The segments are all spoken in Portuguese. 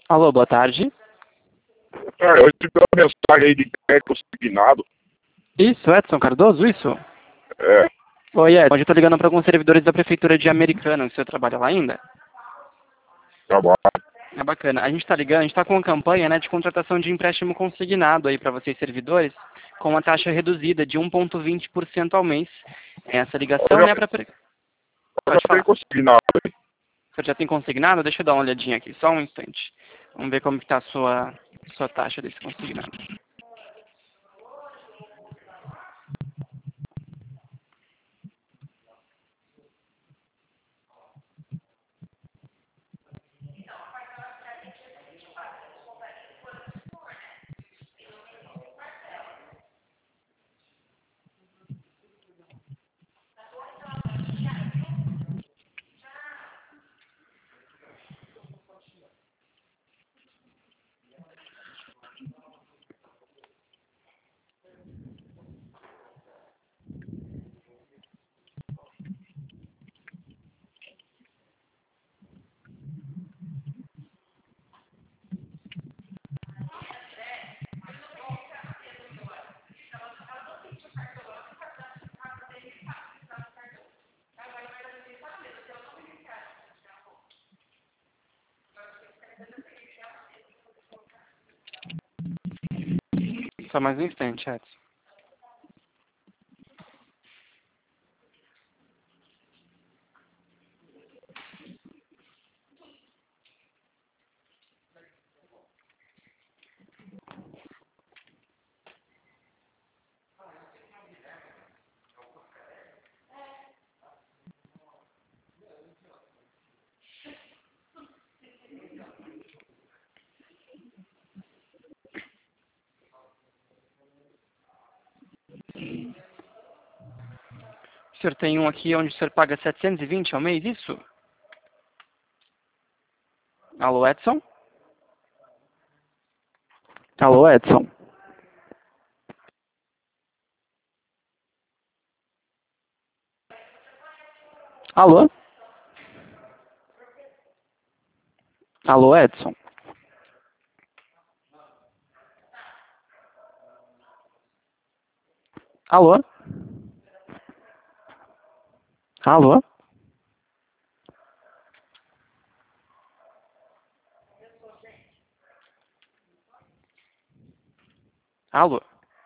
Alô, boa tarde. Cara, eu tive uma mensagem aí de crédito consignado. Isso, Edson Cardoso, isso? É, Oi, Edson. Hoje eu tô ligando para alguns servidores da Prefeitura de Americana. O senhor trabalha lá ainda? trabalho. É bacana. A gente tá ligando, a gente tá com uma campanha, né, de contratação de empréstimo consignado aí para vocês servidores, com uma taxa reduzida de 1,20% ao mês. Essa ligação, né, para... Eu Pode já tenho falar. consignado aí. O senhor já tem consignado? Deixa eu dar uma olhadinha aqui, só um instante. Vamos ver como que tá a sua taxa desse consignado. Só mais um instante, Edson. O senhor tem um aqui onde o senhor paga 720 ao mês, isso? Alô, Edson? Alô, Edson? Alô? Alô, Edson? Alô? Alô? Alô?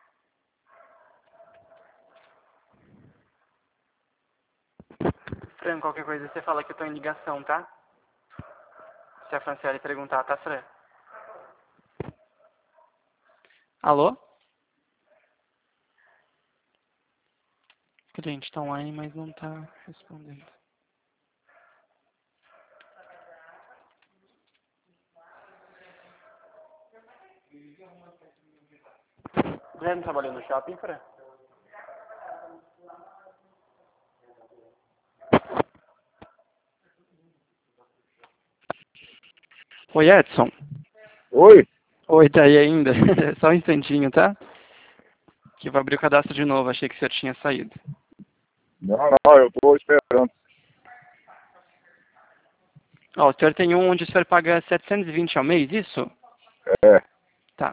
Fran, qualquer coisa você fala que eu tô em ligação, tá? Se a Franciele perguntar, tá, Fran? Alô? O cliente tá online, mas não tá respondendo. Já não trabalhou no shopping, Fran? Oi, Edson. Oi? Oi, tá aí ainda? Só um instantinho, tá? Que eu vou abrir o cadastro de novo, achei que o senhor tinha saído. Não, não, eu tô esperando. Ó, o senhor tem um onde o senhor paga 720 ao mês, isso? É, Tá.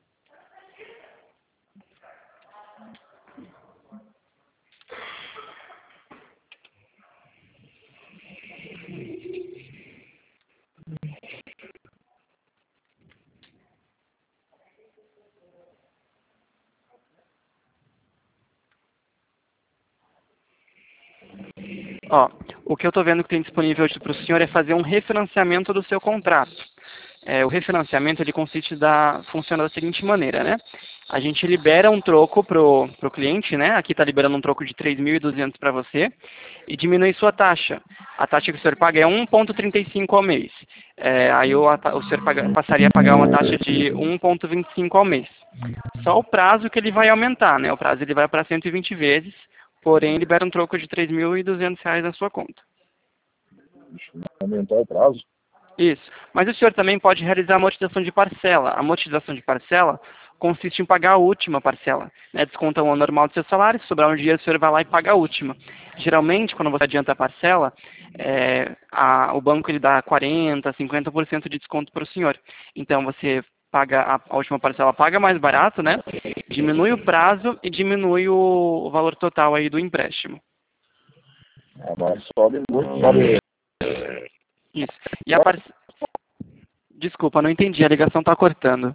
Ó, o que eu tô vendo que tem disponível hoje para o senhor é fazer um refinanciamento do seu contrato. O refinanciamento ele funciona da seguinte maneira, né? A gente libera um troco pro cliente, né? Aqui está liberando um troco de 3.200 para você e diminui sua taxa. A taxa que o senhor paga é 1,35 ao mês. Aí o senhor passaria a pagar uma taxa de 1,25 ao mês. Só o prazo que ele vai aumentar, né? O prazo ele vai para 120 vezes, porém libera um troco de R$ 3.200 na sua conta. aumentar o prazo. Isso. Mas o senhor também pode realizar a amortização de parcela. A amortização de parcela, consiste em pagar a última parcela, né? Desconta o normal do seu salário, se sobrar um dinheiro, o senhor vai lá e paga a última. Geralmente, quando você adianta a parcela, o banco ele dá 40%, 50% de desconto para o senhor. Então, você paga a última parcela, paga mais barato, né? Diminui o prazo e diminui o valor total aí do empréstimo. Mas sobe muito, sobe. Isso. E a Desculpa, não entendi, a ligação está cortando.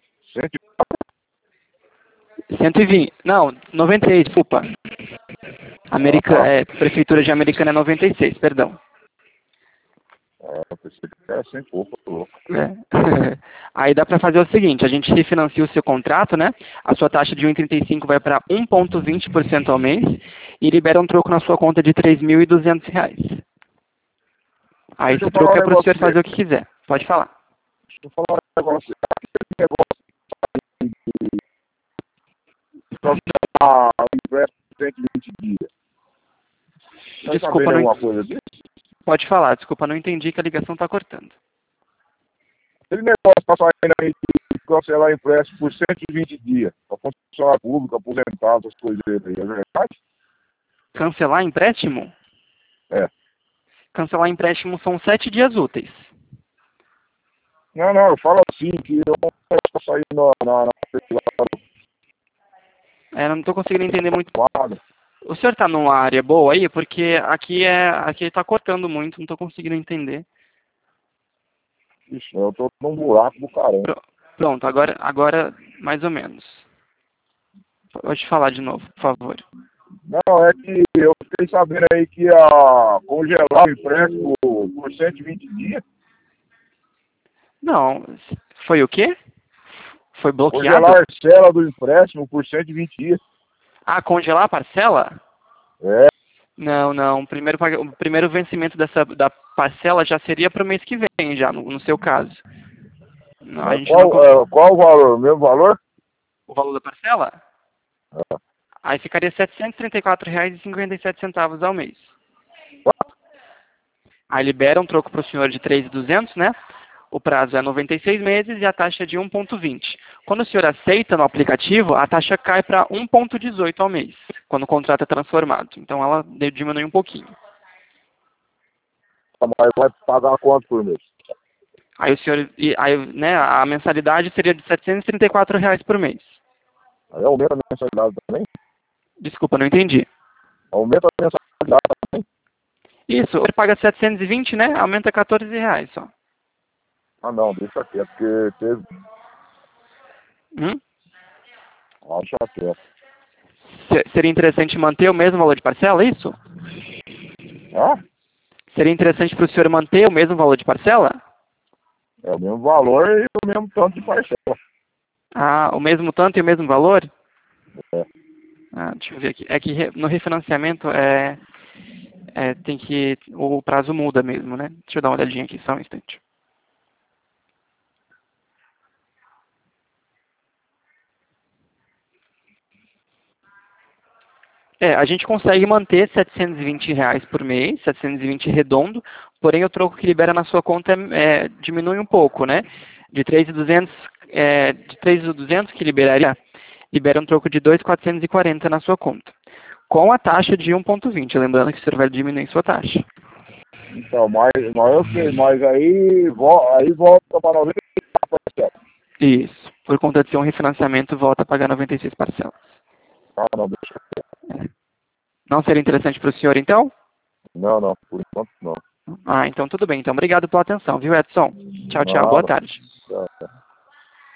120. Não, 96, desculpa. Prefeitura de Americana é 96, perdão. Pensei que era 100 pouco, louco. Aí dá para fazer o seguinte, a gente refinancia o seu contrato, né? A sua taxa de 1,35 vai para 1,20% ao mês e libera um troco na sua conta de R$ 3.200. Aí esse troco é para o senhor fazer o que quiser. Pode falar. Deixa eu falar um negócio. Aquele negócio de empréstimo de 120 dias. Desculpa, alguma coisa disso? Pode falar, desculpa, não entendi que a ligação está cortando. Aquele negócio está saindo aí de cancelar empréstimo por 120 dias. Para funcionário público, aposentado, essas coisas aí. É verdade? Cancelar empréstimo? É. Cancelar empréstimo são 7 dias úteis. Não, eu falo assim, que eu não posso sair na Não estou conseguindo entender muito. O senhor está numa área boa aí? Porque aqui está cortando muito, não estou conseguindo entender. Ixi, eu tô num buraco do caramba. Pronto, agora mais ou menos. Pode falar de novo, por favor. Não, é que eu fiquei sabendo aí que ia congelar o empréstimo por 120 dias. Não, foi o quê? Foi bloqueado? Congelar a parcela do empréstimo por 120 dias. Ah, congelar a parcela? É. Não. O primeiro vencimento da parcela já seria para o mês que vem, já, no seu caso. Não, Qual o valor? O mesmo valor? O valor da parcela? É. Aí ficaria R$ 734,57 ao mês. Aí libera um troco para o senhor de 3.200, né? O prazo é 96 meses e a taxa é de 1,20. Quando o senhor aceita no aplicativo, a taxa cai para 1,18 ao mês, quando o contrato é transformado. Então ela diminui um pouquinho. Mas vai pagar quanto por mês? Aí o senhor, né, a mensalidade seria de R$ 734 por mês. Aí aumenta a mensalidade também? Desculpa, não entendi. Aumenta a mensalidade também? Isso, ele paga 720, né? Aumenta R$ 14 só. Ah não, deixa quieto, porque teve... Deixa quieto. Seria interessante manter o mesmo valor de parcela, é isso? Seria interessante para o senhor manter o mesmo valor de parcela? É o mesmo valor e o mesmo tanto de parcela. Ah, o mesmo tanto e o mesmo valor? É. Deixa eu ver aqui. É que no refinanciamento o prazo muda mesmo, né? Deixa eu dar uma olhadinha aqui, só um instante. A gente consegue manter R$ 720 por mês, 720 redondo, porém o troco que libera na sua conta diminui um pouco, né? De 3.200 que libera um troco de 2.440 na sua conta, com a taxa de 1,20, lembrando que o senhor vai diminuir sua taxa. Então, mas eu sei, mas aí volta para 96 parcelas. Isso, por conta de ser um refinanciamento, volta a pagar 96 parcelas. Não, deixa quieto. Não seria interessante para o senhor, então? Não, por enquanto não. Então tudo bem. Então, obrigado pela atenção, viu, Edson? Tchau, boa tarde.